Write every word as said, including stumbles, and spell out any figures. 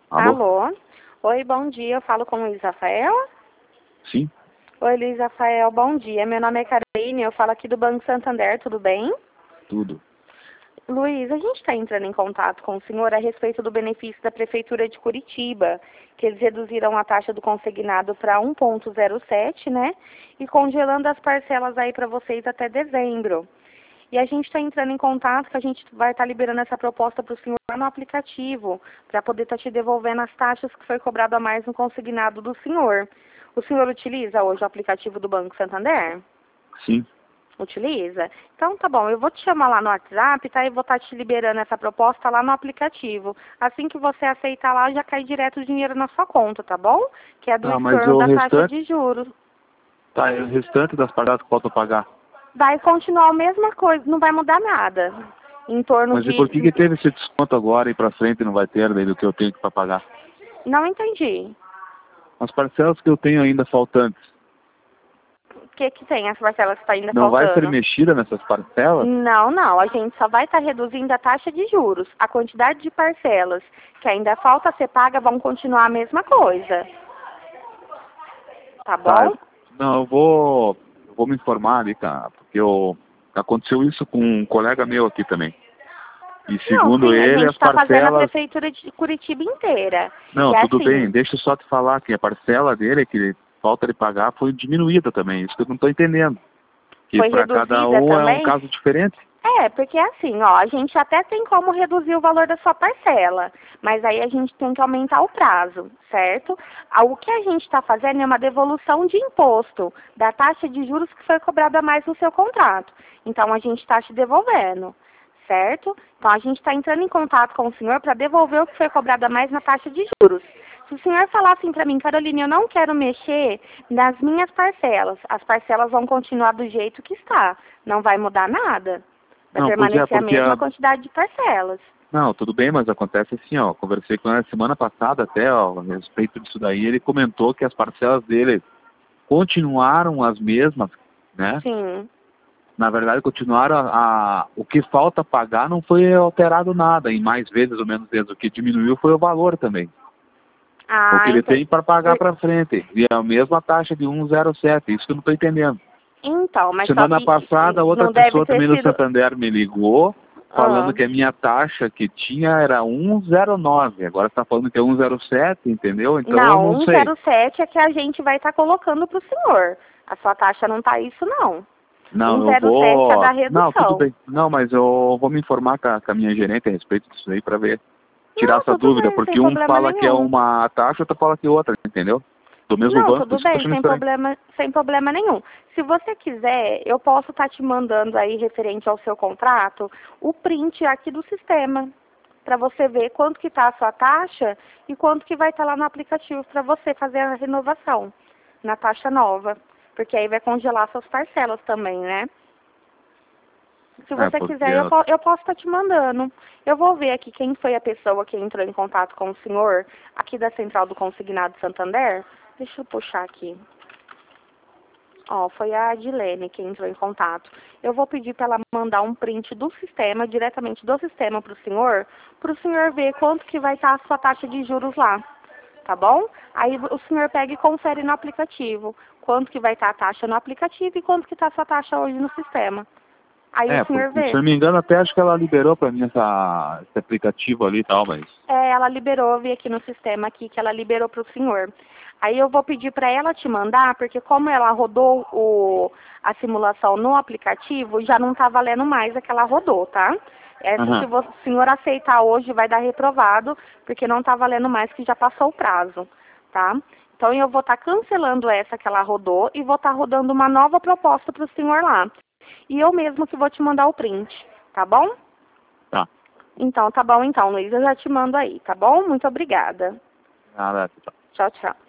Alô? Alô? Oi, bom dia. Eu falo com o Luiz Rafael? Sim, Oi, Luiz Rafael, bom dia. Meu nome é Caroline, eu falo aqui do Banco Santander, tudo bem? tudo. Luiz, a gente está entrando em contato com o senhor a respeito do benefício da Prefeitura de Curitiba, que eles reduziram a taxa do consignado para um ponto zero sete, né? E congelando as parcelas aí para vocês até dezembro. E a gente está entrando em contato que a gente vai estar tá liberando essa proposta para o senhor lá no aplicativo, para poder estar tá te devolvendo as taxas que foi cobrado a mais no consignado do senhor. O senhor utiliza hoje o aplicativo do Banco Santander? Sim. Utiliza? Então tá bom, eu vou te chamar lá no WhatsApp, tá? E vou estar tá te liberando essa proposta lá no aplicativo. Assim que você aceitar lá, já cai direto o dinheiro na sua conta, tá bom? Que é do Ah, mas estorno o da taxa restante, de juros. tá, e o restante das paradas que falta pagar. Vai continuar a mesma coisa, não vai mudar nada. Em torno Mas e de... por que que teve esse desconto agora e pra frente não vai ter daí do que eu tenho para pagar? Não entendi. As parcelas que eu tenho ainda faltantes, O que que tem as parcelas que está ainda não vai ser faltando? mexida nessas parcelas? Não, não. A gente só vai estar reduzindo a taxa de juros. A quantidade de parcelas que ainda falta ser paga vão continuar a mesma coisa. Tá Tá, eu, bom? não, eu vou, eu vou me informar ali, cara, porque eu, aconteceu isso com um colega meu aqui também. E Não, segundo sim, a ele, gente as está fazendo a parcelas... prefeitura de Curitiba inteira. Não, E tudo bem, assim, deixa eu só te falar que a parcela dele, que falta de pagar, foi diminuída também. Isso que eu não estou entendendo. Que foi para cada reduzida um é um também. caso diferente. É, porque assim, ó, a gente até tem como reduzir o valor da sua parcela, mas aí a gente tem que aumentar o prazo, certo? Ah, o que a gente está fazendo é uma devolução de imposto da taxa de juros que foi cobrada a mais no seu contrato. Então a gente está te devolvendo, certo? Então a gente está entrando em contato com o senhor para devolver o que foi cobrado a mais na taxa de juros. Se o senhor falar assim para mim, Caroline, eu não quero mexer nas minhas parcelas, as parcelas vão continuar do jeito que está, não vai mudar nada. Vai Não, pois é, permanecer a porque mesma a... quantidade de parcelas. Não, tudo bem, mas acontece assim, ó. Conversei com ele semana passada até, ó, a respeito disso daí. Ele comentou que as parcelas dele continuaram as mesmas, né? Sim. Na verdade, continuaram a, a... O que falta pagar não foi alterado nada, em mais vezes ou menos vezes. O que diminuiu foi o valor também. O Ah, que ele entendi. tem para pagar para frente. E é a mesma taxa de um zero sete. Isso que eu não estou entendendo. Então, mas só Semana que passada, outra não deve pessoa ter também no sido... Santander me ligou, falando Ah. que a minha taxa que tinha era um zero nove. Agora está falando que é um zero sete, entendeu? Então eu Não, não sei. um zero sete é que a gente vai estar colocando para o senhor. A sua taxa não está isso, não. Não, eu um zero sete é vou... da Não, tudo redução. bem. Não, mas eu vou me informar com a, com a minha gerente a respeito disso aí para ver, tirar Não, essa tudo dúvida, bem, sem porque um problema fala que é nenhum. uma taxa, outro fala que é outra, entendeu? Do mesmo Não, banco, tudo isso que eu tô bem, achando sem estranho. problema, sem problema nenhum. Se você quiser, eu posso estar te mandando aí, referente ao seu contrato, o print aqui do sistema, para você ver quanto que está a sua taxa e quanto que vai estar lá no aplicativo para você fazer a renovação na taxa nova. Porque aí vai congelar suas parcelas também, né? Se É, você porque... quiser, eu, po eu posso estar te mandando. Eu vou ver aqui quem foi a pessoa que entrou em contato com o senhor aqui da Central do Consignado Santander. Deixa eu puxar aqui. Ó, foi a Adilene que entrou em contato. Eu vou pedir para ela mandar um print do sistema, diretamente do sistema para o senhor, para o senhor ver quanto que vai estar a sua taxa de juros lá, tá bom? Aí o senhor pega e confere no aplicativo, quanto que vai estar a taxa no aplicativo e quanto que está a sua taxa hoje no sistema. Aí É, o senhor porque, se vê. eu não me engano, até acho que ela liberou para mim essa, esse aplicativo ali e tal, mas... É, ela liberou, eu vi aqui no sistema aqui que ela liberou para o senhor. Aí eu vou pedir para ela te mandar, porque como ela rodou o, a simulação no aplicativo, já não está valendo mais a que ela rodou, tá? Essa, se Aham. o senhor aceitar hoje, vai dar reprovado, porque não está valendo mais, que já passou o prazo, tá? Então eu vou estar tá cancelando essa que ela rodou e vou estar tá rodando uma nova proposta para o senhor lá. E eu mesmo que vou te mandar o print, tá bom? Tá. Então, tá bom então, Luiz. Eu já te mando aí, tá bom? Muito obrigada. Nada, tá. Tchau, tchau.